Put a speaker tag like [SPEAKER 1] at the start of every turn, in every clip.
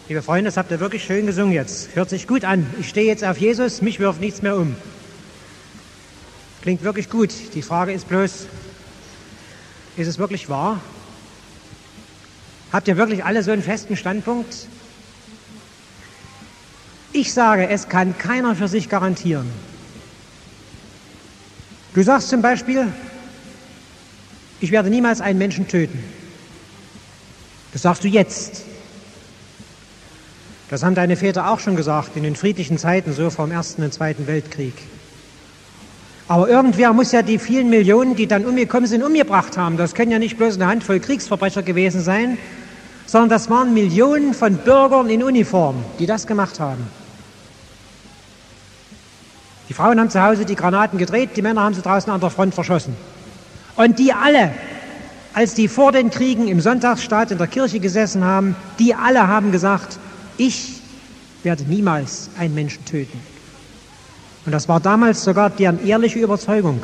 [SPEAKER 1] Liebe Freunde, das habt ihr wirklich schön gesungen jetzt. Hört sich gut an. Ich stehe jetzt auf Jesus, mich wirft nichts mehr um. Klingt wirklich gut. Die Frage ist bloß, ist es wirklich wahr? Habt ihr wirklich alle so einen festen Standpunkt? Ich sage, es kann keiner für sich garantieren. Du sagst zum Beispiel, ich werde niemals einen Menschen töten. Das sagst du jetzt. Das haben deine Väter auch schon gesagt, in den friedlichen Zeiten, so vor dem Ersten und Zweiten Weltkrieg. Aber irgendwer muss ja die vielen Millionen, die dann umgekommen sind, umgebracht haben. Das können ja nicht bloß eine Handvoll Kriegsverbrecher gewesen sein, sondern das waren Millionen von Bürgern in Uniform, die das gemacht haben. Die Frauen haben zu Hause die Granaten gedreht, die Männer haben sie draußen an der Front verschossen. Und die alle, als die vor den Kriegen im Sonntagsstaat in der Kirche gesessen haben, die alle haben gesagt, ich werde niemals einen Menschen töten. Und das war damals sogar deren ehrliche Überzeugung.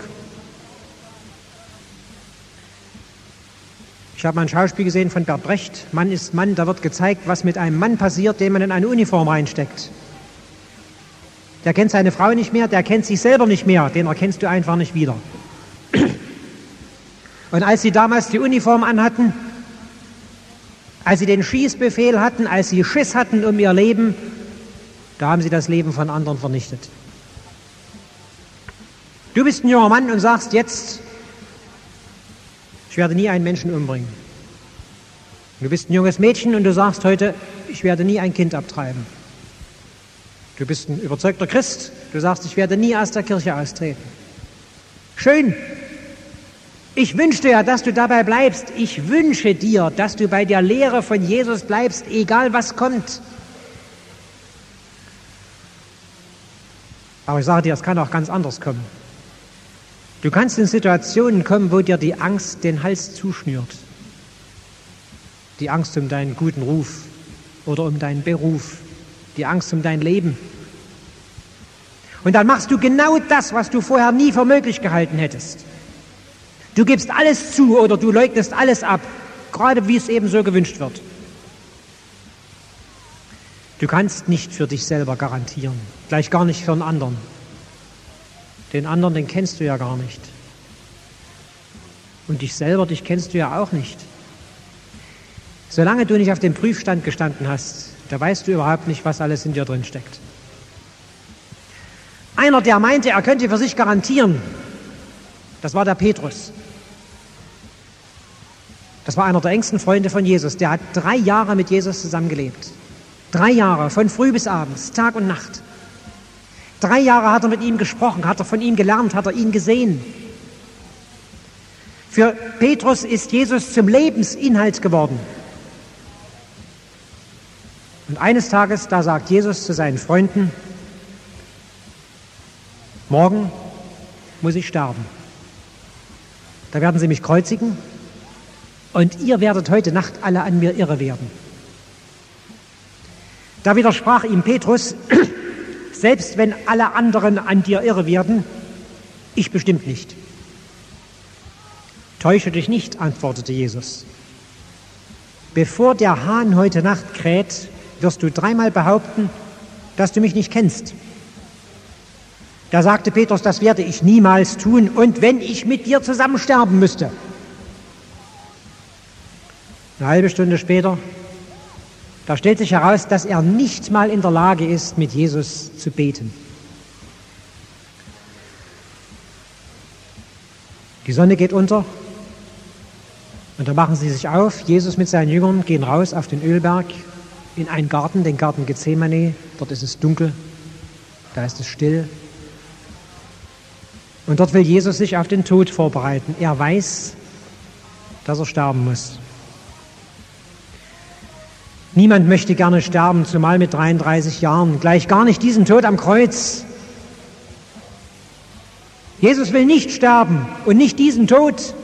[SPEAKER 1] Ich habe mal ein Schauspiel gesehen von Bert Brecht, Mann ist Mann, da wird gezeigt, was mit einem Mann passiert, den man in eine Uniform reinsteckt. Der kennt seine Frau nicht mehr, der kennt sich selber nicht mehr, den erkennst du einfach nicht wieder. Und als sie damals die Uniform anhatten, als sie den Schießbefehl hatten, als sie Schiss hatten um ihr Leben, da haben sie das Leben von anderen vernichtet. Du bist ein junger Mann und sagst jetzt, ich werde nie einen Menschen umbringen. Du bist ein junges Mädchen und du sagst heute, ich werde nie ein Kind abtreiben. Du bist ein überzeugter Christ, du sagst, ich werde nie aus der Kirche austreten. Schön. Ich wünsche dir, dass du dabei bleibst. Ich wünsche dir, dass du bei der Lehre von Jesus bleibst, egal was kommt. Aber ich sage dir, es kann auch ganz anders kommen. Du kannst in Situationen kommen, wo dir die Angst den Hals zuschnürt. Die Angst um deinen guten Ruf oder um deinen Beruf. Die Angst um dein Leben. Und dann machst du genau das, was du vorher nie für möglich gehalten hättest. Du gibst alles zu oder du leugnest alles ab, gerade wie es eben so gewünscht wird. Du kannst nicht für dich selber garantieren, gleich gar nicht für einen anderen. Den anderen, den kennst du ja gar nicht. Und dich selber, dich kennst du ja auch nicht. Solange du nicht auf dem Prüfstand gestanden hast, da weißt du überhaupt nicht, was alles in dir drin steckt. Einer, der meinte, er könnte für sich garantieren, das war der Petrus. Das war einer der engsten Freunde von Jesus. Der hat 3 Jahre mit Jesus zusammengelebt. 3 Jahre, von früh bis abends, Tag und Nacht. 3 Jahre hat er mit ihm gesprochen, hat er von ihm gelernt, hat er ihn gesehen. Für Petrus ist Jesus zum Lebensinhalt geworden. Und eines Tages, da sagt Jesus zu seinen Freunden, morgen muss ich sterben. Da werden sie mich kreuzigen und ihr werdet heute Nacht alle an mir irre werden. Da widersprach ihm Petrus, selbst wenn alle anderen an dir irre werden, ich bestimmt nicht. Täusche dich nicht, antwortete Jesus. Bevor der Hahn heute Nacht kräht, wirst du 3-mal behaupten, dass du mich nicht kennst. Da sagte Petrus, das werde ich niemals tun, und wenn ich mit dir zusammen sterben müsste. Eine halbe Stunde später, da stellt sich heraus, dass er nicht mal in der Lage ist, mit Jesus zu beten. Die Sonne geht unter und da machen sie sich auf. Jesus mit seinen Jüngern gehen raus auf den Ölberg in einen Garten, den Garten Gethsemane. Dort ist es dunkel, da ist es still. Und dort will Jesus sich auf den Tod vorbereiten. Er weiß, dass er sterben muss. Niemand möchte gerne sterben, zumal mit 33 Jahren. Gleich gar nicht diesen Tod am Kreuz. Jesus will nicht sterben und nicht diesen Tod.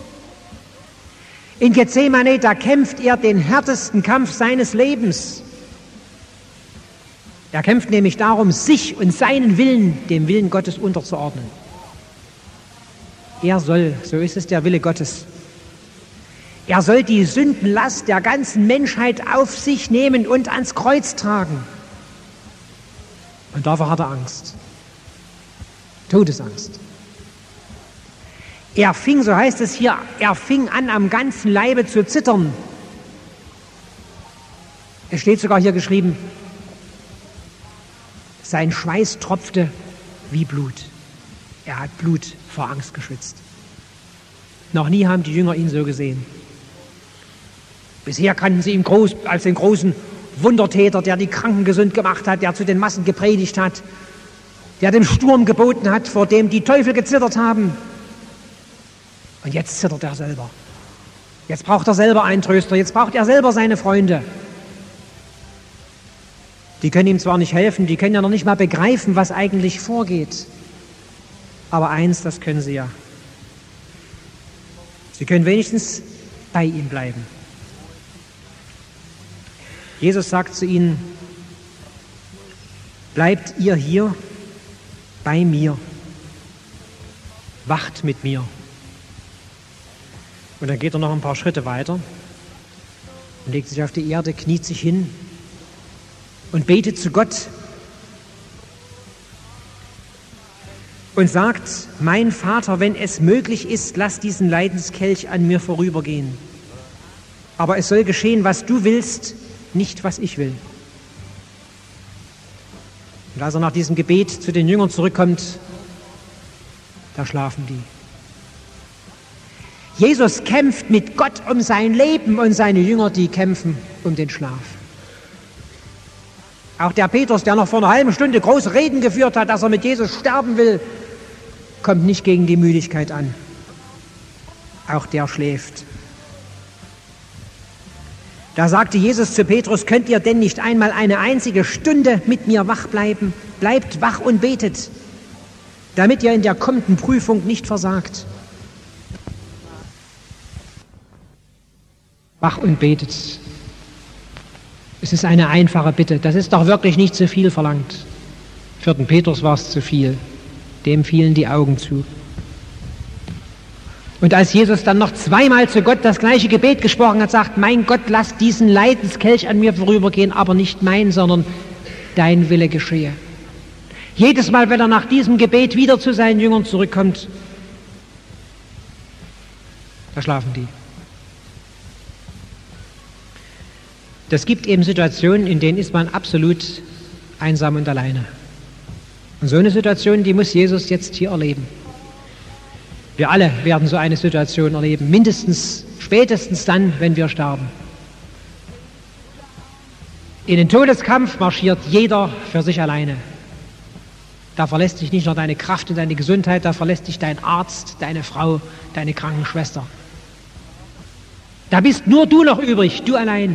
[SPEAKER 1] In Gethsemane, da kämpft er den härtesten Kampf seines Lebens. Er kämpft nämlich darum, sich und seinen Willen dem Willen Gottes unterzuordnen. Er soll, so ist es der Wille Gottes, Er soll die Sündenlast der ganzen Menschheit auf sich nehmen und ans Kreuz tragen. Und davor hat er Angst. Todesangst. Er fing, so heißt es hier, er fing an, am ganzen Leibe zu zittern. Es steht sogar hier geschrieben, sein Schweiß tropfte wie Blut. Er hat Blut vor Angst geschwitzt. Noch nie haben die Jünger ihn so gesehen. Bisher kannten sie ihn als den großen Wundertäter, der die Kranken gesund gemacht hat, der zu den Massen gepredigt hat, der dem Sturm geboten hat, vor dem die Teufel gezittert haben. Und jetzt zittert er selber. Jetzt braucht er selber einen Tröster, jetzt braucht er selber seine Freunde. Die können ihm zwar nicht helfen, die können ja noch nicht mal begreifen, was eigentlich vorgeht. Aber eins, das können sie ja. Sie können wenigstens bei ihm bleiben. Jesus sagt zu ihnen, bleibt ihr hier bei mir, wacht mit mir. Und dann geht er noch ein paar Schritte weiter und legt sich auf die Erde, kniet sich hin und betet zu Gott und sagt, mein Vater, wenn es möglich ist, lass diesen Leidenskelch an mir vorübergehen. Aber es soll geschehen, was du willst, nicht was ich will. Und als er nach diesem Gebet zu den Jüngern zurückkommt, da schlafen die. Jesus kämpft mit Gott um sein Leben und seine Jünger, die kämpfen um den Schlaf. Auch der Petrus, der noch vor einer halben Stunde große Reden geführt hat, dass er mit Jesus sterben will, kommt nicht gegen die Müdigkeit an. Auch der schläft. Da sagte Jesus zu Petrus, könnt ihr denn nicht einmal eine einzige Stunde mit mir wach bleiben? Bleibt wach und betet, damit ihr in der kommenden Prüfung nicht versagt. Wach und betet. Es ist eine einfache Bitte. Das ist doch wirklich nicht zu viel verlangt. Für den Petrus war es zu viel. Dem fielen die Augen zu. Und als Jesus dann noch zweimal zu Gott das gleiche Gebet gesprochen hat, sagt, mein Gott, lass diesen Leidenskelch an mir vorübergehen, aber nicht mein, sondern dein Wille geschehe. Jedes Mal, wenn er nach diesem Gebet wieder zu seinen Jüngern zurückkommt, da schlafen die. Das gibt eben Situationen, in denen ist man absolut einsam und alleine. Und so eine Situation, die muss Jesus jetzt hier erleben. Wir alle werden so eine Situation erleben, mindestens, spätestens dann, wenn wir sterben. In den Todeskampf marschiert jeder für sich alleine. Da verlässt dich nicht nur deine Kraft und deine Gesundheit, da verlässt dich dein Arzt, deine Frau, deine Krankenschwester. Da bist nur du noch übrig, du allein.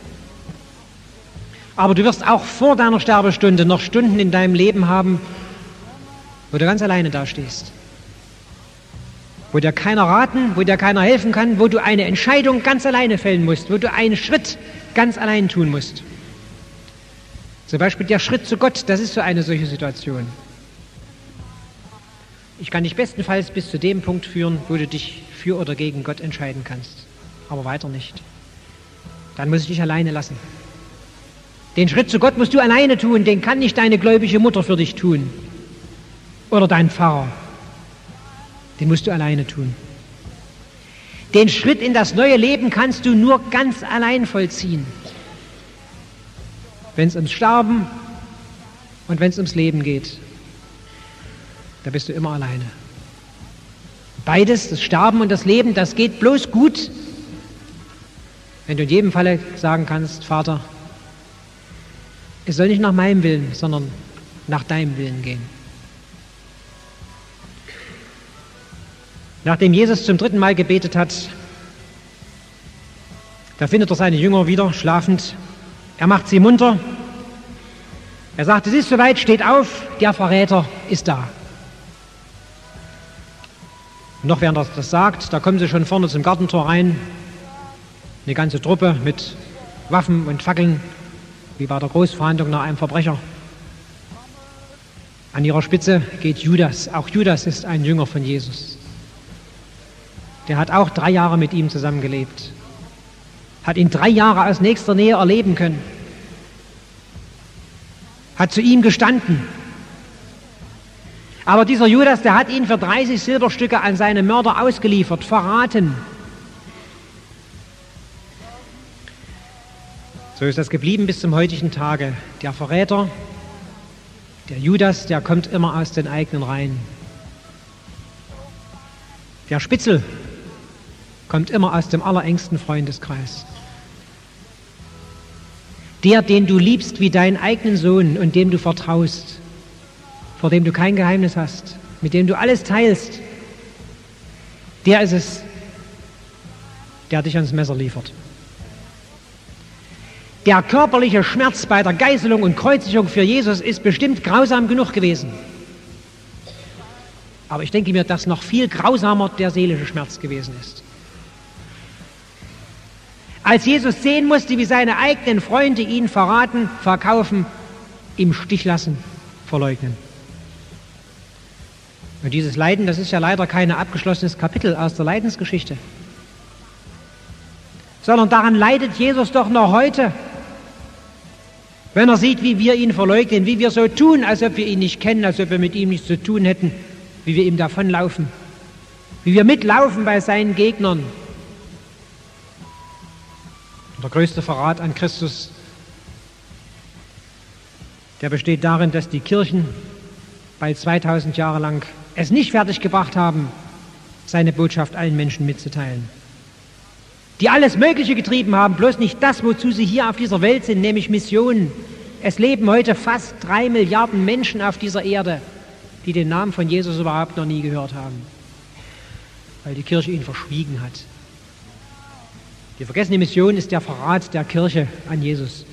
[SPEAKER 1] Aber du wirst auch vor deiner Sterbestunde noch Stunden in deinem Leben haben, wo du ganz alleine dastehst. Wo dir keiner raten, wo dir keiner helfen kann, wo du eine Entscheidung ganz alleine fällen musst, wo du einen Schritt ganz allein tun musst. Zum Beispiel der Schritt zu Gott, das ist so eine solche Situation. Ich kann dich bestenfalls bis zu dem Punkt führen, wo du dich für oder gegen Gott entscheiden kannst, aber weiter nicht. Dann muss ich dich alleine lassen. Den Schritt zu Gott musst du alleine tun, den kann nicht deine gläubige Mutter für dich tun oder dein Pfarrer. Den musst du alleine tun. Den Schritt in das neue Leben kannst du nur ganz allein vollziehen. Wenn es ums Sterben und wenn es ums Leben geht, da bist du immer alleine. Beides, das Sterben und das Leben, das geht bloß gut, wenn du in jedem Falle sagen kannst, Vater, es soll nicht nach meinem Willen, sondern nach deinem Willen gehen. Nachdem Jesus zum 3. Mal gebetet hat, da findet er seine Jünger wieder schlafend. Er macht sie munter. Er sagt, es ist soweit, steht auf, der Verräter ist da. Und noch während er das sagt, da kommen sie schon vorne zum Gartentor rein. Eine ganze Truppe mit Waffen und Fackeln, wie bei der Großverhandlung nach einem Verbrecher. An ihrer Spitze geht Judas. Auch Judas ist ein Jünger von Jesus. der hat auch 3 Jahre mit ihm zusammengelebt, hat ihn 3 Jahre aus nächster Nähe erleben können, hat zu ihm gestanden. Aber dieser Judas, der hat ihn für 30 Silberstücke an seine Mörder ausgeliefert, verraten. So ist das geblieben bis zum heutigen Tage. Der Verräter, der Judas, der kommt immer aus den eigenen Reihen. Der Spitzel kommt immer aus dem allerengsten Freundeskreis. Der, den du liebst wie deinen eigenen Sohn und dem du vertraust, vor dem du kein Geheimnis hast, mit dem du alles teilst, der ist es, der dich ans Messer liefert. Der körperliche Schmerz bei der Geißelung und Kreuzigung für Jesus ist bestimmt grausam genug gewesen. Aber ich denke mir, dass noch viel grausamer der seelische Schmerz gewesen ist. Als Jesus sehen musste, wie seine eigenen Freunde ihn verraten, verkaufen, im Stich lassen, verleugnen. Und dieses Leiden, das ist ja leider kein abgeschlossenes Kapitel aus der Leidensgeschichte. Sondern daran leidet Jesus doch noch heute, wenn er sieht, wie wir ihn verleugnen, wie wir so tun, als ob wir ihn nicht kennen, als ob wir mit ihm nichts zu tun hätten, wie wir ihm davonlaufen, wie wir mitlaufen bei seinen Gegnern. Und der größte Verrat an Christus, der besteht darin, dass die Kirchen bald 2000 Jahre lang es nicht fertiggebracht haben, seine Botschaft allen Menschen mitzuteilen. Die alles Mögliche getrieben haben, bloß nicht das, wozu sie hier auf dieser Welt sind, nämlich Missionen. Es leben heute fast 3 Milliarden Menschen auf dieser Erde, die den Namen von Jesus überhaupt noch nie gehört haben, weil die Kirche ihn verschwiegen hat. Die vergessene Mission ist der Verrat der Kirche an Jesus.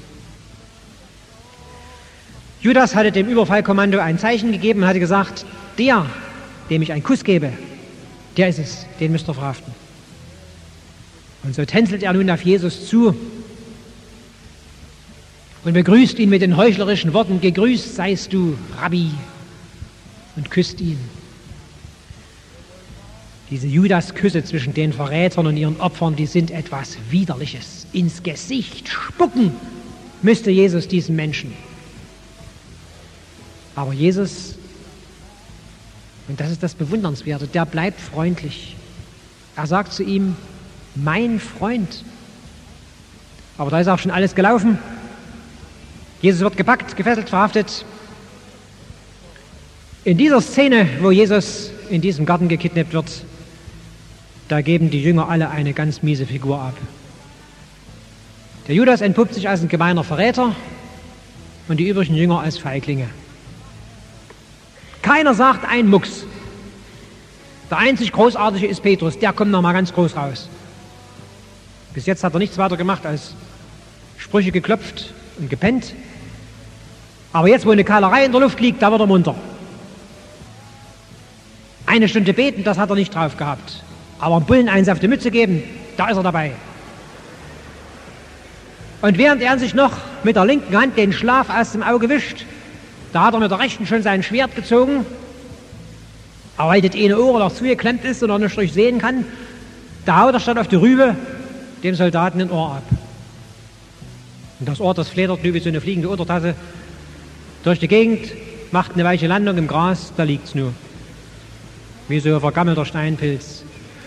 [SPEAKER 1] Judas hatte dem Überfallkommando ein Zeichen gegeben und hatte gesagt, der, dem ich einen Kuss gebe, der ist es, den müsst ihr verhaften. Und so tänzelt er nun auf Jesus zu und begrüßt ihn mit den heuchlerischen Worten, gegrüßt seist du, Rabbi, und küsst ihn. Diese Judas-Küsse zwischen den Verrätern und ihren Opfern, die sind etwas Widerliches. Ins Gesicht spucken müsste Jesus diesen Menschen. Aber Jesus, und das ist das Bewundernswerte, der bleibt freundlich. Er sagt zu ihm, mein Freund. Aber da ist auch schon alles gelaufen. Jesus wird gepackt, gefesselt, verhaftet. In dieser Szene, wo Jesus in diesem Garten gekidnappt wird, da geben die Jünger alle eine ganz miese Figur ab. Der Judas entpuppt sich als ein gemeiner Verräter und die übrigen Jünger als Feiglinge. Keiner sagt ein Mucks. Der einzig Großartige ist Petrus, der kommt noch mal ganz groß raus. Bis jetzt hat er nichts weiter gemacht als Sprüche geklopft und gepennt. Aber jetzt, wo eine Keilerei in der Luft liegt, da wird er munter. Eine Stunde beten, das hat er nicht drauf gehabt. Aber einen Bullen eins auf die Mütze geben, da ist er dabei. Und während er sich noch mit der linken Hand den Schlaf aus dem Auge wischt, da hat er mit der rechten schon sein Schwert gezogen. Aber weil das eine Ohr noch zugeklemmt ist und er nicht durchsehen kann, da haut er statt auf die Rübe dem Soldaten ein Ohr ab. Und das Ohr, das fledert nur wie so eine fliegende Untertasse durch die Gegend, macht eine weiche Landung im Gras, da liegt's nur. Wie so ein vergammelter Steinpilz.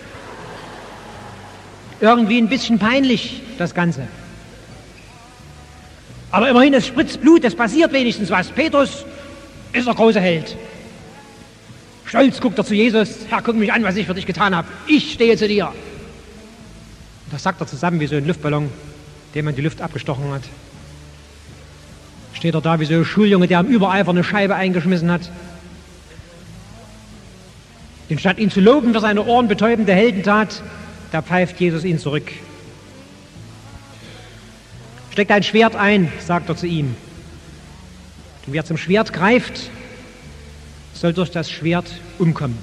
[SPEAKER 1] Irgendwie ein bisschen peinlich, das Ganze. Aber immerhin, es spritzt Blut, es passiert wenigstens was. Petrus ist der große Held. Stolz guckt er zu Jesus, Herr, guck mich an, was ich für dich getan habe. Ich stehe zu dir. Das sagt er zusammen wie so ein Luftballon, dem man die Luft abgestochen hat. Steht er da wie so ein Schuljunge, der im Übereifer eine Scheibe eingeschmissen hat. Denn statt ihn zu loben für seine ohrenbetäubende Heldentat, da pfeift Jesus ihn zurück. Steck dein Schwert ein, sagt er zu ihm. Und wer zum Schwert greift, soll durch das Schwert umkommen.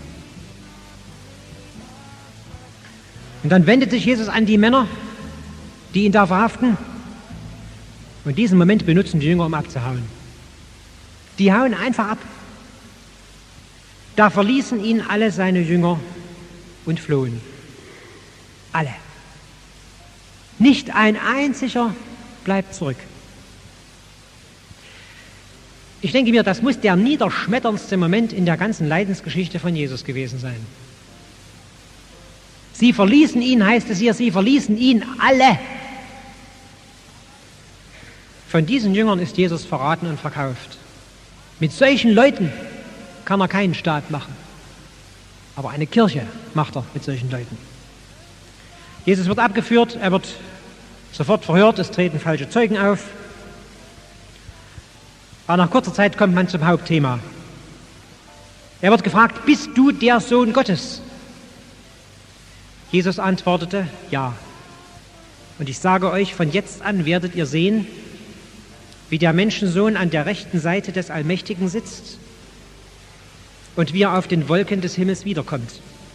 [SPEAKER 1] Und dann wendet sich Jesus an die Männer, die ihn da verhaften. Und diesen Moment benutzen die Jünger, um abzuhauen. Die hauen einfach ab. Da verließen ihn alle seine Jünger und flohen. Alle. Nicht ein einziger bleibt zurück. Ich denke mir, das muss der niederschmetterndste Moment in der ganzen Leidensgeschichte von Jesus gewesen sein. Sie verließen ihn, heißt es hier, sie verließen ihn alle. Von diesen Jüngern ist Jesus verraten und verkauft. Mit solchen Leuten kann er keinen Staat machen. Aber eine Kirche macht er mit solchen Leuten. Jesus wird abgeführt, er wird sofort verhört, es treten falsche Zeugen auf. Aber nach kurzer Zeit kommt man zum Hauptthema. Er wird gefragt, bist du der Sohn Gottes? Jesus antwortete, ja. Und ich sage euch, von jetzt an werdet ihr sehen, wie der Menschensohn an der rechten Seite des Allmächtigen sitzt und wie er auf den Wolken des Himmels wiederkommt.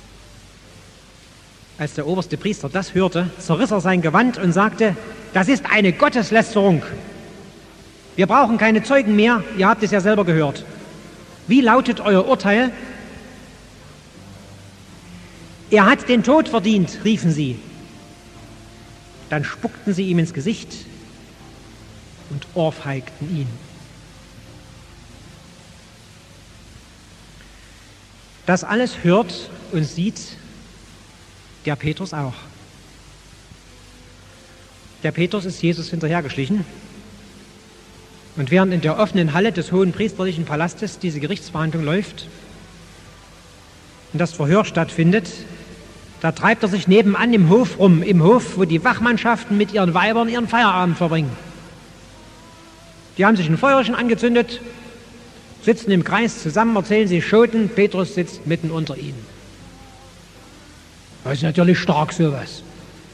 [SPEAKER 1] Als der oberste Priester das hörte, zerriss er sein Gewand und sagte, das ist eine Gotteslästerung. Wir brauchen keine Zeugen mehr, ihr habt es ja selber gehört. Wie lautet euer Urteil? Er hat den Tod verdient, riefen sie. Dann spuckten sie ihm ins Gesicht und ohrfeigten ihn. Das alles hört und sieht der Petrus auch. Der Petrus ist Jesus hinterhergeschlichen. Und während in der offenen Halle des hohen priesterlichen Palastes diese Gerichtsverhandlung läuft und das Verhör stattfindet, da treibt er sich nebenan im Hof rum, im Hof, wo die Wachmannschaften mit ihren Weibern ihren Feierabend verbringen. Die haben sich ein Feuerchen angezündet, sitzen im Kreis zusammen, erzählen sich Schoten, Petrus sitzt mitten unter ihnen. Das ist natürlich stark, sowas.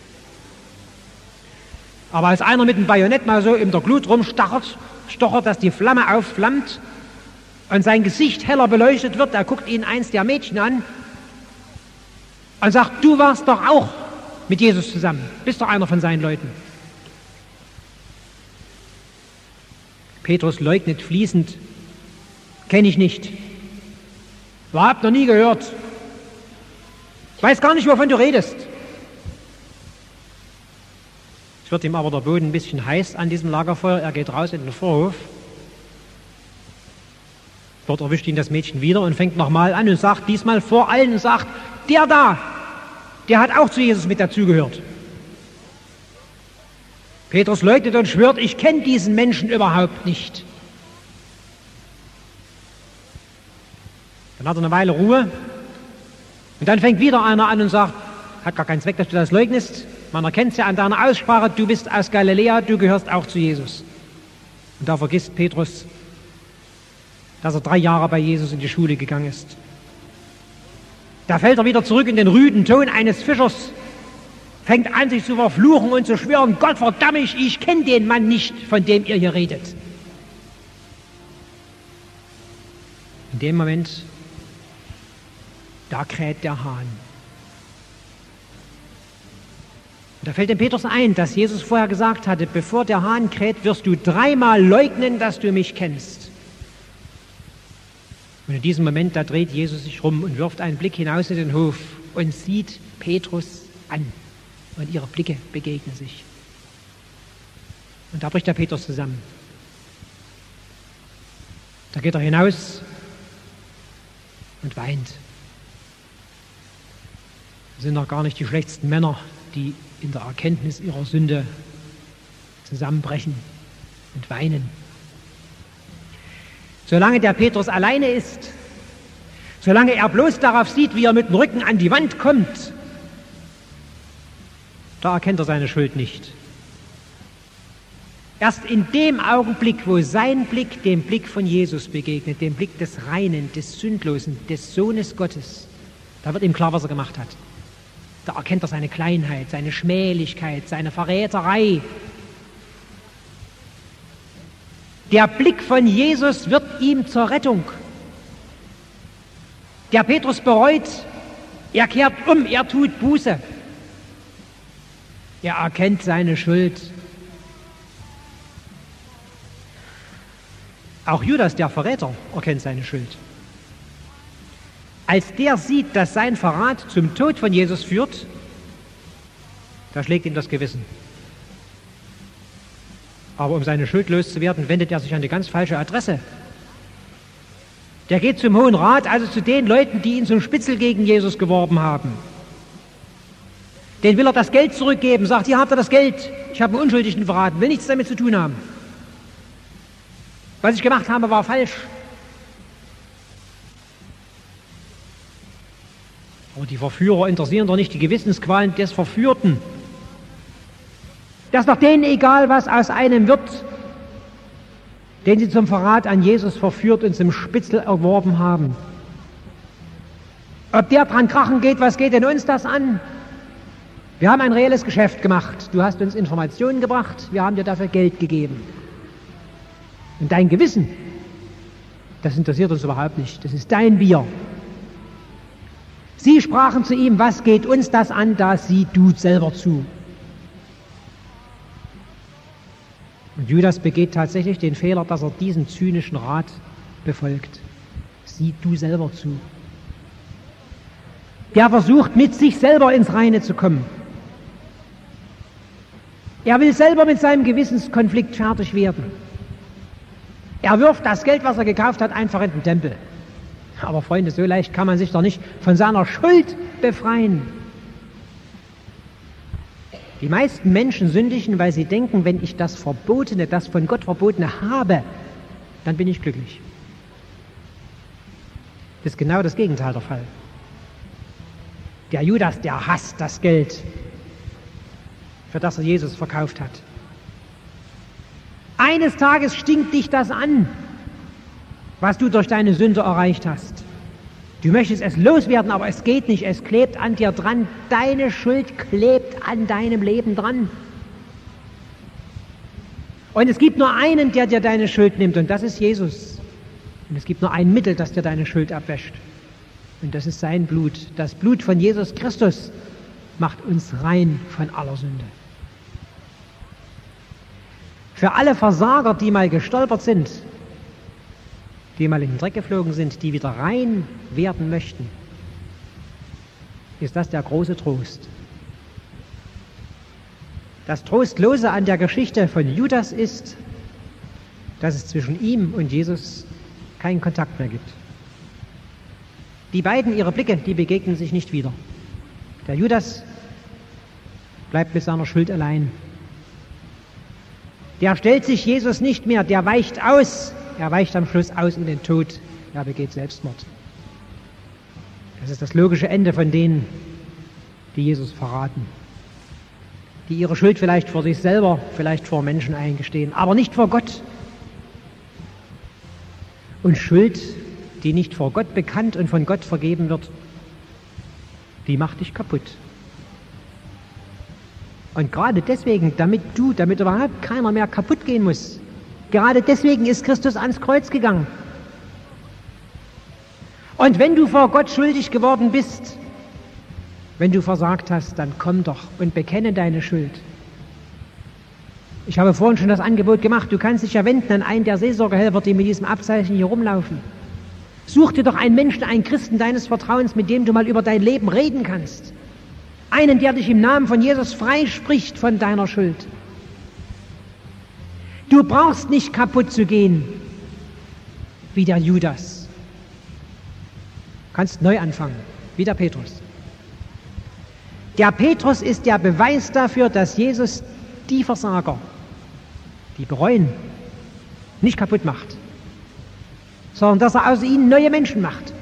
[SPEAKER 1] Aber als einer mit dem Bajonett mal so in der Glut rumstochert, dass die Flamme aufflammt und sein Gesicht heller beleuchtet wird, da guckt ihn eins der Mädchen an und sagt, du warst doch auch mit Jesus zusammen, bist doch einer von seinen Leuten. Petrus leugnet fließend, kenne ich nicht, überhaupt noch nie gehört, weiß gar nicht, wovon du redest. Es wird ihm aber der Boden ein bisschen heiß an diesem Lagerfeuer. Er geht raus in den Vorhof. Dort erwischt ihn das Mädchen wieder und fängt nochmal an und sagt diesmal vor allen und sagt, der da, der hat auch zu Jesus mit dazugehört. Petrus leugnet und schwört, ich kenne diesen Menschen überhaupt nicht. Dann hat er eine Weile Ruhe und dann fängt wieder einer an und sagt, hat gar keinen Zweck, dass du das leugnest. Man erkennt es ja an deiner Aussprache, du bist aus Galiläa, du gehörst auch zu Jesus. Und da vergisst Petrus, dass er 3 Jahre bei Jesus in die Schule gegangen ist. Da fällt er wieder zurück in den rüden Ton eines Fischers, fängt an, sich zu verfluchen und zu schwören, Gott verdamm ich kenne den Mann nicht, von dem ihr hier redet. In dem Moment, da kräht der Hahn. Und da fällt dem Petrus ein, dass Jesus vorher gesagt hatte, bevor der Hahn kräht, wirst du 3-mal leugnen, dass du mich kennst. Und in diesem Moment, da dreht Jesus sich rum und wirft einen Blick hinaus in den Hof und sieht Petrus an. Und ihre Blicke begegnen sich. Und da bricht der Petrus zusammen. Da geht er hinaus und weint. Das sind noch gar nicht die schlechtesten Männer, die in der Erkenntnis ihrer Sünde zusammenbrechen und weinen. Solange der Petrus alleine ist, solange er bloß darauf sieht, wie er mit dem Rücken an die Wand kommt, da erkennt er seine Schuld nicht. Erst in dem Augenblick, wo sein Blick dem Blick von Jesus begegnet, dem Blick des Reinen, des Sündlosen, des Sohnes Gottes, da wird ihm klar, was er gemacht hat. Da erkennt er seine Kleinheit, seine Schmählichkeit, seine Verräterei. Der Blick von Jesus wird ihm zur Rettung. Der Petrus bereut, er kehrt um, er tut Buße. Er erkennt seine Schuld. Auch Judas, der Verräter, erkennt seine Schuld. Als der sieht, dass sein Verrat zum Tod von Jesus führt, Da schlägt ihm das Gewissen. Aber um seine Schuld loszuwerden, wendet er sich an die ganz falsche Adresse. Der geht zum Hohen Rat, also zu den Leuten, die ihn zum Spitzel gegen Jesus geworben haben. Den will er das Geld zurückgeben, sagt, hier habt ihr das Geld, ich habe einen Unschuldigen verraten, will nichts damit zu tun haben. Was ich gemacht habe, war falsch. Aber die Verführer interessieren doch nicht die Gewissensqualen des Verführten. Das ist doch denen egal, was aus einem wird, den sie zum Verrat an Jesus verführt und zum Spitzel erworben haben. Ob der dran krachen geht, was geht denn uns das an? Wir haben ein reelles Geschäft gemacht. Du hast uns Informationen gebracht, wir haben dir dafür Geld gegeben. Und dein Gewissen, das interessiert uns überhaupt nicht. Das ist dein Bier. Sie sprachen zu ihm, was geht uns das an, da sieh du selber zu. Und Judas begeht tatsächlich den Fehler, dass er diesen zynischen Rat befolgt. Sieh du selber zu. Der versucht, mit sich selber ins Reine zu kommen. Er will selber mit seinem Gewissenskonflikt fertig werden. Er wirft das Geld, was er gekauft hat, einfach in den Tempel. Aber Freunde, so leicht kann man sich doch nicht von seiner Schuld befreien. Die meisten Menschen sündigen, weil sie denken, wenn ich das Verbotene, das von Gott Verbotene habe, dann bin ich glücklich. Das ist genau das Gegenteil der Fall. Der Judas, der hasst das Geld, für das er Jesus verkauft hat. Eines Tages stinkt dich das an, was du durch deine Sünde erreicht hast. Du möchtest es loswerden, aber es geht nicht, es klebt an dir dran. Deine Schuld klebt an deinem Leben dran. Und es gibt nur einen, der dir deine Schuld nimmt, und das ist Jesus. Und es gibt nur ein Mittel, das dir deine Schuld abwäscht. Und das ist sein Blut. Das Blut von Jesus Christus macht uns rein von aller Sünde. Für alle Versager, die mal gestolpert sind, die mal in den Dreck geflogen sind, die wieder rein werden möchten, ist das der große Trost. Das Trostlose an der Geschichte von Judas ist, dass es zwischen ihm und Jesus keinen Kontakt mehr gibt. Die beiden, ihre Blicke, die begegnen sich nicht wieder. Der Judas bleibt mit seiner Schuld allein. Der stellt sich Jesus nicht mehr, der weicht aus. Er weicht am Schluss aus in den Tod. Er begeht Selbstmord. Das ist das logische Ende von denen, die Jesus verraten. Die ihre Schuld vielleicht vor sich selber, vielleicht vor Menschen eingestehen, aber nicht vor Gott. Und Schuld, die nicht vor Gott bekannt und von Gott vergeben wird, die macht dich kaputt. Und gerade deswegen, damit überhaupt keiner mehr kaputt gehen muss, gerade deswegen ist Christus ans Kreuz gegangen. Und wenn du vor Gott schuldig geworden bist, wenn du versagt hast, dann komm doch und bekenne deine Schuld. Ich habe vorhin schon das Angebot gemacht, du kannst dich ja wenden an einen der Seelsorgehelfer, die mit diesem Abzeichen hier rumlaufen. Such dir doch einen Menschen, einen Christen deines Vertrauens, mit dem du mal über dein Leben reden kannst. Einen, der dich im Namen von Jesus freispricht von deiner Schuld. Du brauchst nicht kaputt zu gehen, wie der Judas. Du kannst neu anfangen, wie der Petrus. Der Petrus ist der Beweis dafür, dass Jesus die Versager, die bereuen, nicht kaputt macht, sondern dass er aus ihnen neue Menschen macht.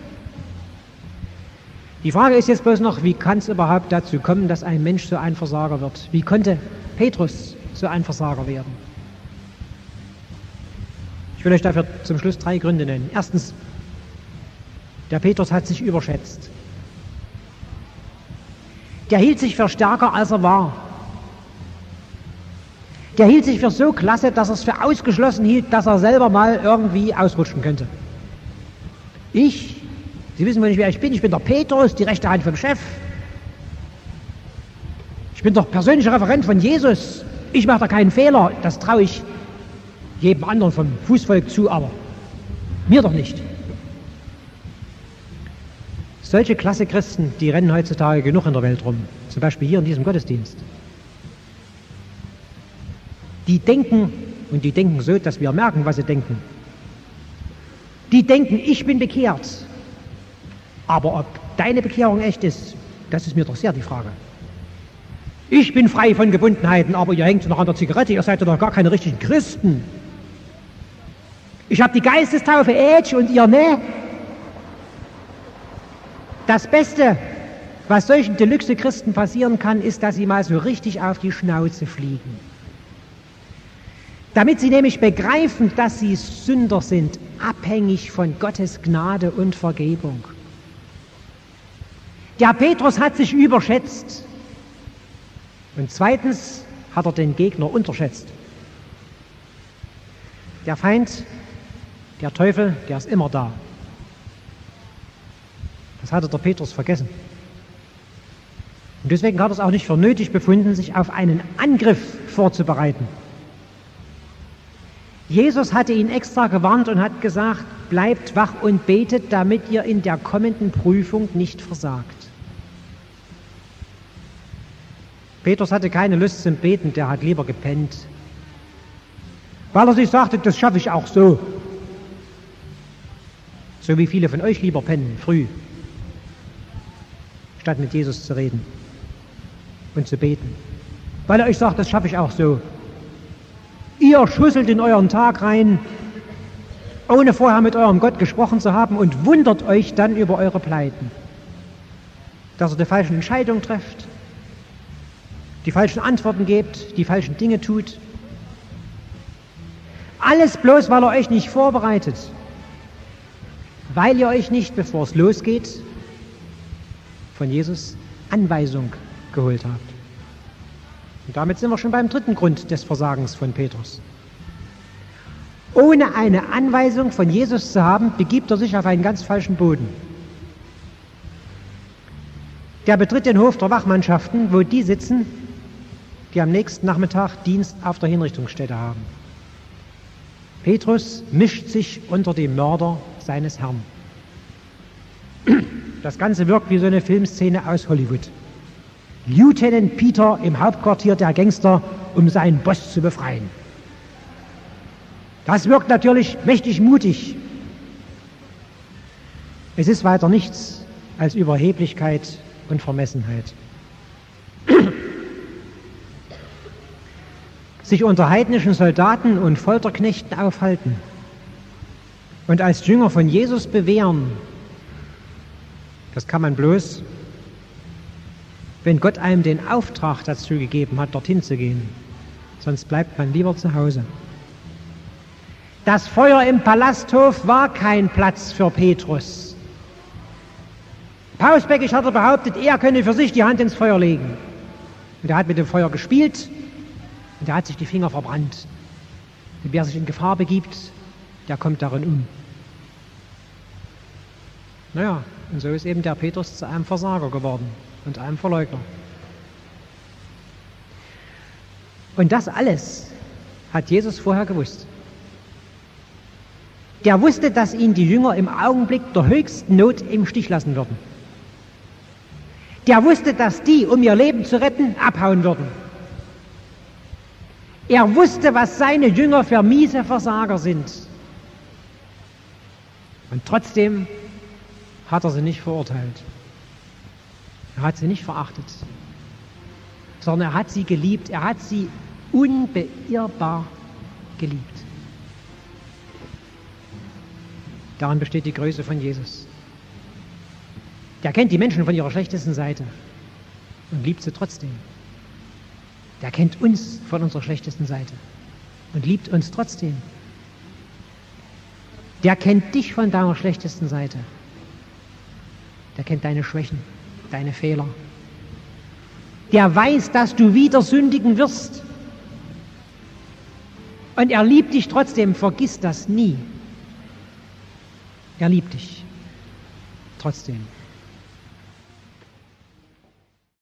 [SPEAKER 1] Die Frage ist jetzt bloß noch, wie kann es überhaupt dazu kommen, dass ein Mensch so ein Versager wird? Wie konnte Petrus so ein Versager werden? Ich will euch dafür zum Schluss 3 Gründe nennen. Erstens, der Petrus hat sich überschätzt. Der hielt sich für stärker, als er war. Der hielt sich für so klasse, dass er es für ausgeschlossen hielt, dass er selber mal irgendwie ausrutschen könnte. Sie wissen wohl nicht, wer ich bin der Petrus, die rechte Hand vom Chef. Ich bin doch persönlicher Referent von Jesus. Ich mache da keinen Fehler, das traue ich jedem anderen vom Fußvolk zu, aber mir doch nicht. Solche klasse Christen, die rennen heutzutage genug in der Welt rum, zum Beispiel hier in diesem Gottesdienst. Die denken, und die denken so, dass wir merken, was sie denken. Die denken, ich bin bekehrt. Aber ob deine Bekehrung echt ist, das ist mir doch sehr die Frage. Ich bin frei von Gebundenheiten, aber ihr hängt noch an der Zigarette, ihr seid doch gar keine richtigen Christen. Ich habe die Geistestaufe, und ihr ne? Das Beste, was solchen Deluxe-Christen passieren kann, ist, dass sie mal so richtig auf die Schnauze fliegen. Damit sie nämlich begreifen, dass sie Sünder sind, abhängig von Gottes Gnade und Vergebung. Der Petrus hat sich überschätzt. Und zweitens hat er den Gegner unterschätzt. Der Feind, der Teufel, der ist immer da. Das hatte der Petrus vergessen. Und deswegen hat er es auch nicht für nötig befunden, sich auf einen Angriff vorzubereiten. Jesus hatte ihn extra gewarnt und hat gesagt, bleibt wach und betet, damit ihr in der kommenden Prüfung nicht versagt. Petrus hatte keine Lust zum Beten, der hat lieber gepennt. Weil er sich sagte, das schaffe ich auch so. So wie viele von euch lieber pennen, früh, statt mit Jesus zu reden und zu beten. Weil er euch sagt, das schaffe ich auch so. Ihr schusselt in euren Tag rein, ohne vorher mit eurem Gott gesprochen zu haben und wundert euch dann über eure Pleiten. Dass ihr die falschen Entscheidungen trefft, die falschen Antworten gebt, die falschen Dinge tut. Alles bloß, weil er euch nicht vorbereitet. Weil ihr euch nicht, bevor es losgeht, von Jesus Anweisung geholt habt. Und damit sind wir schon beim dritten Grund des Versagens von Petrus. Ohne eine Anweisung von Jesus zu haben, begibt er sich auf einen ganz falschen Boden. Der betritt den Hof der Wachmannschaften, wo die sitzen, die am nächsten Nachmittag Dienst auf der Hinrichtungsstätte haben. Petrus mischt sich unter die Mörder seines Herrn. Das Ganze wirkt wie so eine Filmszene aus Hollywood. Lieutenant Peter im Hauptquartier der Gangster, um seinen Boss zu befreien. Das wirkt natürlich mächtig mutig. Es ist weiter nichts als Überheblichkeit und Vermessenheit. Sich unter heidnischen Soldaten und Folterknechten aufhalten und als Jünger von Jesus bewähren, das kann man bloß, wenn Gott einem den Auftrag dazu gegeben hat, dorthin zu gehen. Sonst bleibt man lieber zu Hause. Das Feuer im Palasthof war kein Platz für Petrus. Pausbäckig hat er behauptet, er könne für sich die Hand ins Feuer legen. Und er hat mit dem Feuer gespielt und er hat sich die Finger verbrannt. Und wer sich in Gefahr begibt, der kommt darin um. Naja, und so ist eben der Petrus zu einem Versager geworden und einem Verleugner. Und das alles hat Jesus vorher gewusst. Der wusste, dass ihn die Jünger im Augenblick der höchsten Not im Stich lassen würden. Der wusste, dass die, um ihr Leben zu retten, abhauen würden. Er wusste, was seine Jünger für miese Versager sind. Und trotzdem hat er sie nicht verurteilt. Er hat sie nicht verachtet, sondern er hat sie geliebt. Er hat sie unbeirrbar geliebt. Darin besteht die Größe von Jesus. Der kennt die Menschen von ihrer schlechtesten Seite und liebt sie trotzdem. Der kennt uns von unserer schlechtesten Seite und liebt uns trotzdem. Der kennt dich von deiner schlechtesten Seite. Der kennt deine Schwächen, deine Fehler. Der weiß, dass du wieder sündigen wirst. Und er liebt dich trotzdem, vergiss das nie. Er liebt dich trotzdem.